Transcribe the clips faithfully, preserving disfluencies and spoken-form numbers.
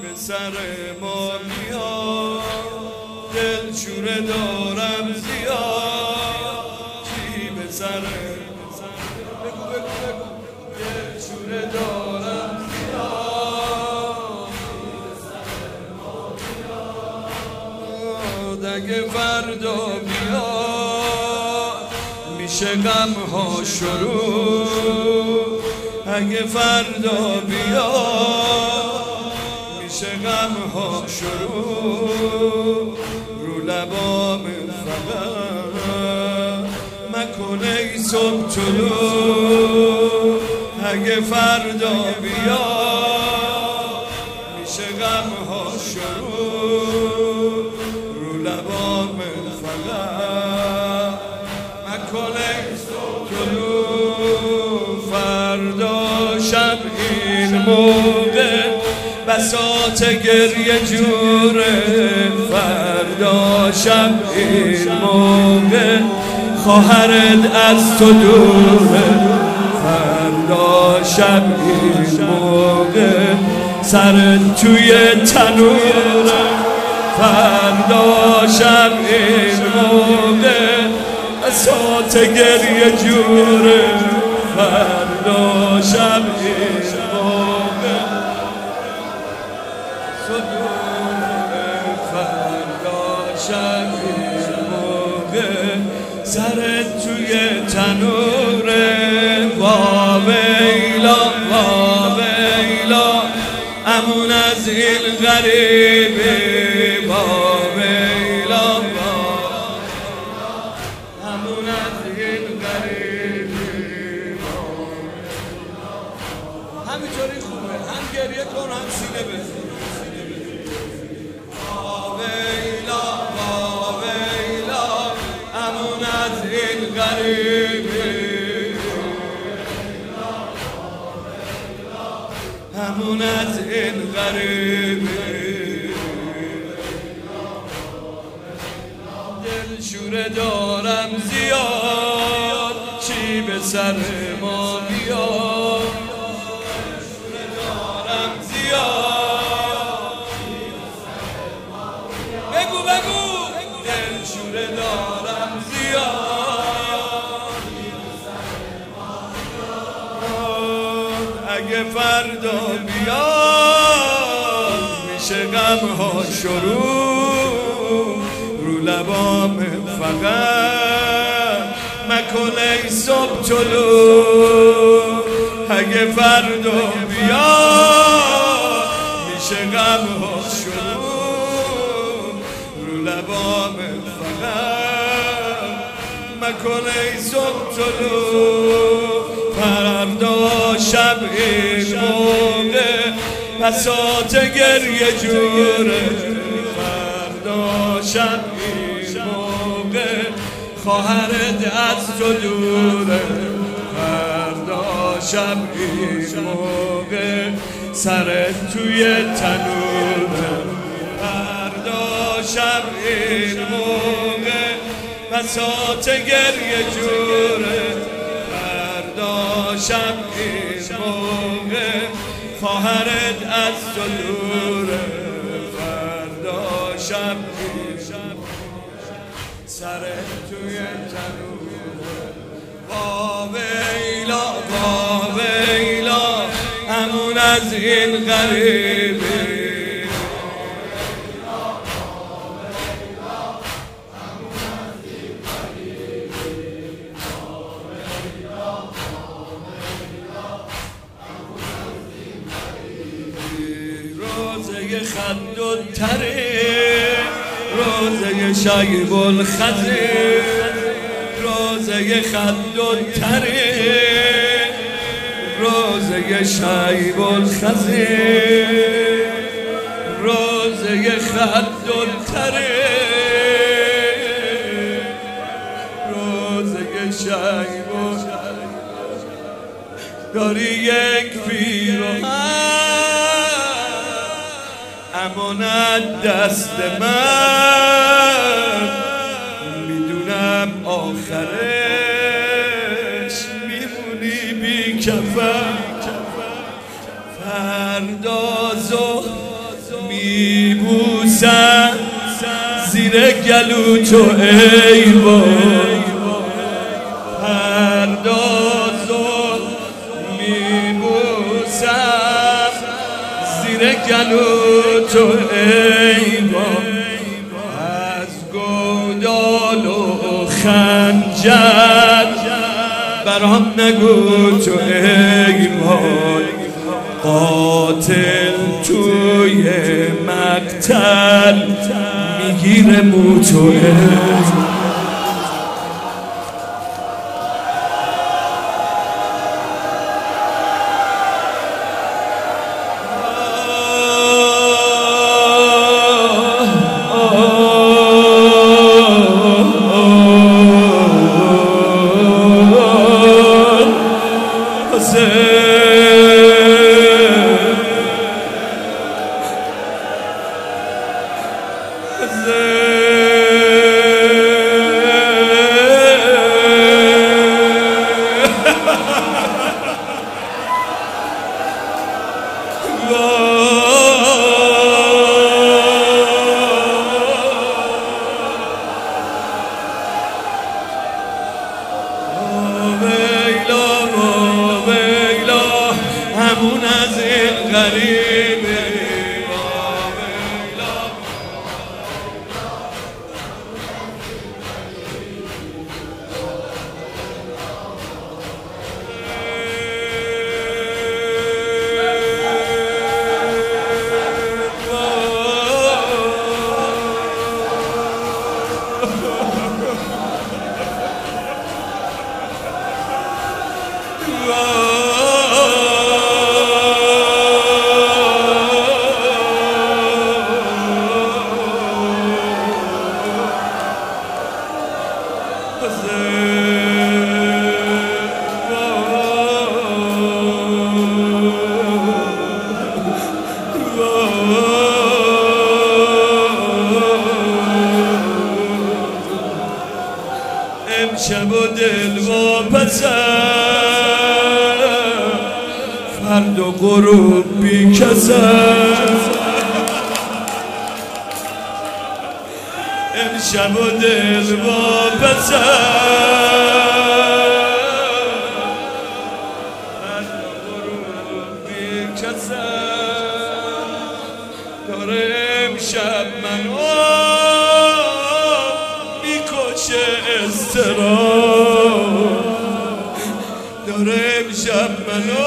به سر ما میاد، دلشوره دارم زیاد، چی به سر بگو بگو بگو دلشوره دارم زیاد، اگه فردا بیاد میشه غم ها شروع، اگه فردا بیاد میشه غم ها شروع، رو لبام فقط مکن ای صبح طلوع، اگه فردا بیاد میشه غم ها شروع، رو لبام فقط مکن ای صبح طلوع، فردا شب این موقع بساط گریه جوره، فردا شب این موقع خواهرت از تو دوره، فردا شب این موقع سرت توی تنوره، فردا شب این موقع بساط گریه جوره، فردا شب این موقع صدوره، فردا شب این موقع سرت توی تنوره، وا ویلا وا ویلا امون از این غریبه، وا ویلا امون از این غریبه، همینطوری خوبه، هم گریه کن هم سینه بزن، وا ویلا وا ویلا امون از این غریبه، همون از این غریبه، دلشوره دارم زیاد، چی به سر ما بیاد، دلشوره دارم زیاد، بگو بگو دلشوره دارم زیاد، اگه فردا بیاد میشه غم ها شروع، رو لبام فقط مکن ای صبح طلوع، اگه فردا بیاد میشه غم ها شروع، رو لبام فقط مکن ای صبح طلوع، فردا شب این موقع بساط گریه جوره، فردا شب این موقع خواهرت از تو دوره، فردا شب این موقع سرت توی تنوره، فردا شب این موقع بساط گریه جوره، فردا شب این موقع خواهرت از تو دوره، فردا شب این سرت توی تنوره، وا ویلا وا ویلا امون از این غریبه، روزه خد و تره، روزه شیب الخزه، روزه خد و تره، روزه شیب الخزه، روزه خد و تره، روزه شیب داری یک پیراهن امانت دست من، میدونم آخرش میمونی بی کفن، فردا ظهر میبوسم زیر گلو تو ای وای پردازو میبوسم زیر گلو تو ای وای از گودال و خنجر برام نگو تو ای وای قاتل توی مقتل میگیره موتوره همون از این غریبه امشب و دل واپسم فرد و غروب بی کسم امشب و دل واپسم فرد و غروب بی کسم داره امشب منو میکشه استرام داره امشب منو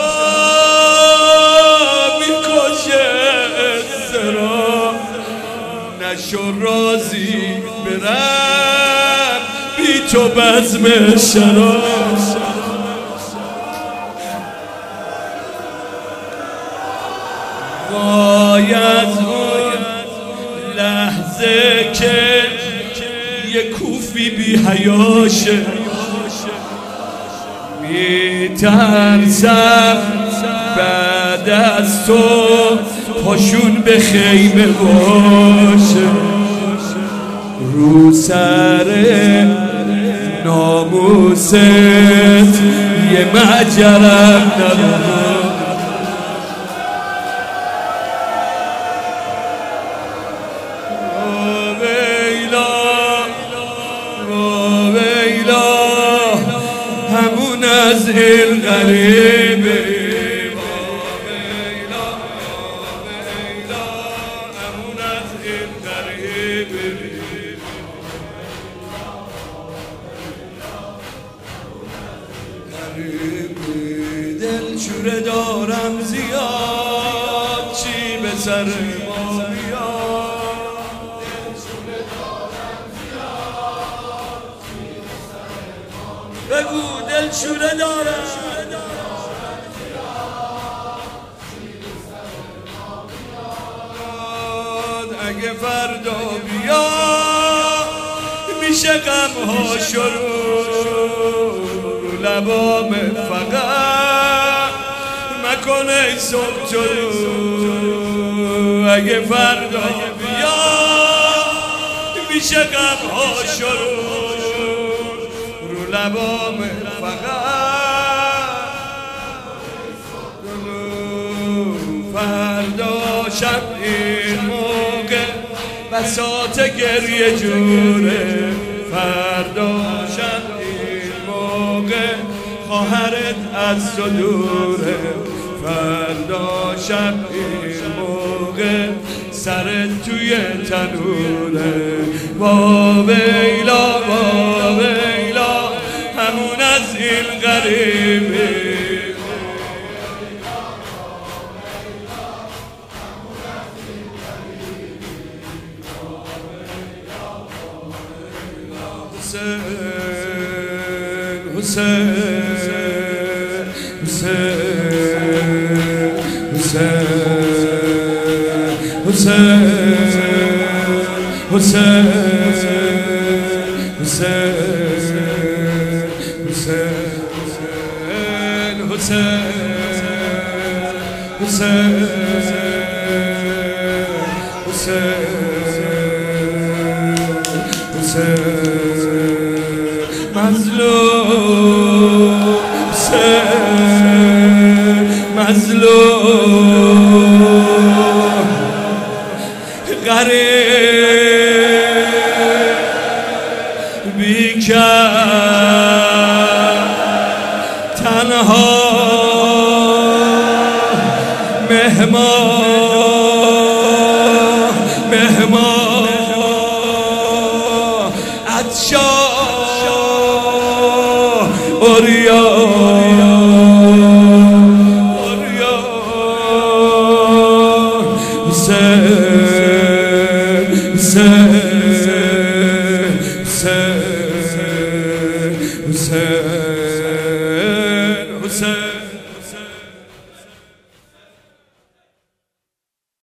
میکشه استرام نشو رازی برم بی تو بزم شراب وای از اون لحظه که یه کوفی بی حیاشه میترسم بعد از تو پاشون به خیمه باشه رو سر ناموست یه مجرم نداره همون از این غریبه همون از این غریبه غریبه دل چوره دارم زیاد چی به سر ما بیاد بگو دل چوره دارم اگه فردا بیا میشه غم ها شروع رو لبام فقط مکن ای صبح جلو اگه فردا بیا میشه غم ها شروع رو لبام فقط فردا شب این موقع بساط گریه جوره، فردا شب این موقع خواهرت از تو دوره، فردا شب این موقع سرت توی تنوره. وا ویلا وا ویلا همون از این غریبه. حسین حسین حسین حسین حسین حسین حسین حسین مظلوم مظلوم غریب بیکر تنها مهمان مهمان عطشان اوریا